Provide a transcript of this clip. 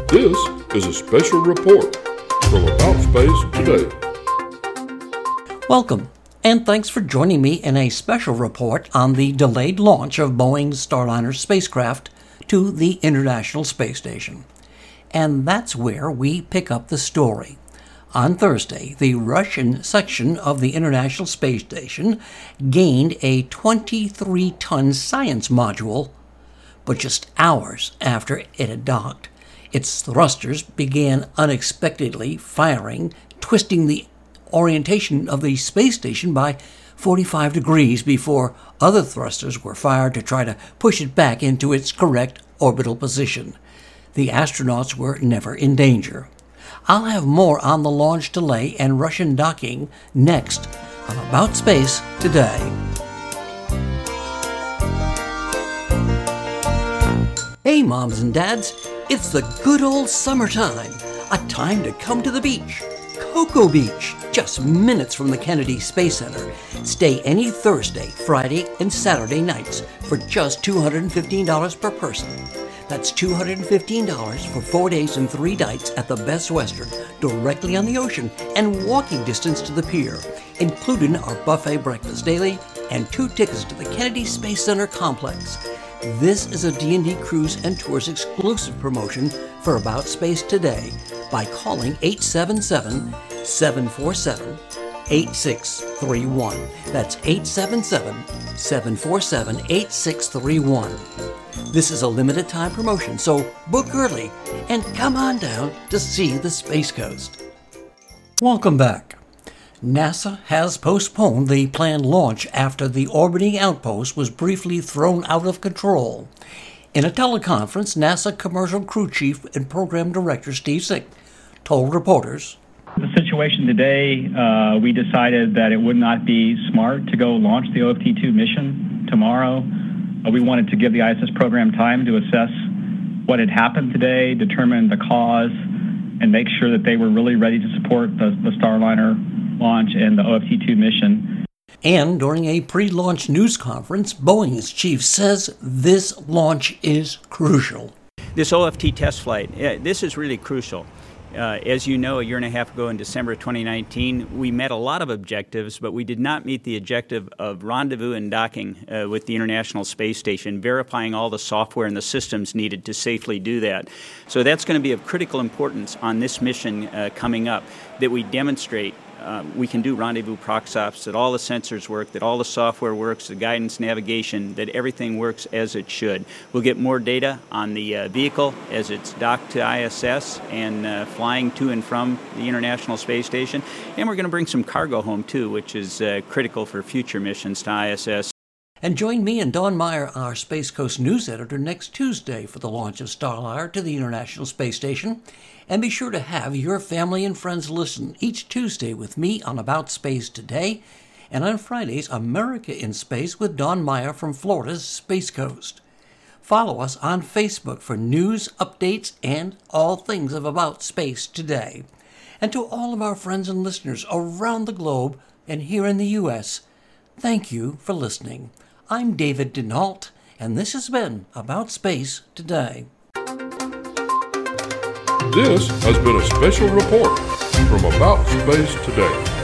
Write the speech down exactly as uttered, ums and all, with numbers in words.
This is a special report from About Space Today. Welcome, and thanks for joining me in a special report on the delayed launch of Boeing's Starliner spacecraft to the International Space Station. And that's where we pick up the story. On Thursday, the Russian section of the International Space Station gained a twenty-three ton science module, but just hours after it had docked, its thrusters began unexpectedly firing, twisting the orientation of the space station by forty-five degrees before other thrusters were fired to try to push it back into its correct orbital position. The astronauts were never in danger. I'll have more on the launch delay and Russian docking next on About Space Today. Hey moms and dads, it's the good old summertime, a time to come to the beach. Cocoa Beach, just minutes from the Kennedy Space Center. Stay any Thursday, Friday, and Saturday nights for just two hundred fifteen dollars per person. That's two hundred fifteen dollars for four days and three nights at the Best Western, directly on the ocean and walking distance to the pier, including our buffet breakfast daily and two tickets to the Kennedy Space Center complex. This is a D and D Cruise and Tours exclusive promotion for About Space Today by calling eight seven seven, seven four seven, eight six three one. That's eight seven seven, seven four seven, eight six three one. This is a limited time promotion, so book early and come on down to see the Space Coast. Welcome back. NASA has postponed the planned launch after the orbiting outpost was briefly thrown out of control. In a teleconference, NASA Commercial Crew Chief and Program Director Steve Sick told reporters, "The situation today, uh, we decided that it would not be smart to go launch the O F T two mission tomorrow. Uh, we wanted to give the I S S program time to assess what had happened today, determine the cause, and make sure that they were really ready to support the, the Starliner launch and the O F T two mission." And during a pre-launch news conference, Boeing's chief says this launch is crucial. This O F T test flight, this is really crucial. Uh, as you know, a year and a half ago in December twenty nineteen, we met a lot of objectives, but we did not meet the objective of rendezvous and docking uh, with the International Space Station, verifying all the software and the systems needed to safely do that. So that's going to be of critical importance on this mission uh, coming up, that we demonstrate Uh, we can do rendezvous proxops, that all the sensors work, that all the software works, the guidance, navigation, that everything works as it should. We'll get more data on the uh, vehicle as it's docked to I S S and uh, flying to and from the International Space Station. And we're going to bring some cargo home, too, which is uh, critical for future missions to I S S. And join me and Don Meyer, our Space Coast news editor, next Tuesday for the launch of Starliner to the International Space Station. And be sure to have your family and friends listen each Tuesday with me on About Space Today, and on Fridays, America in Space with Don Meyer from Florida's Space Coast. Follow us on Facebook for news, updates, and all things of About Space Today. And to all of our friends and listeners around the globe and here in the U S, thank you for listening. I'm David Denault, and this has been About Space Today. This has been a special report from About Space Today.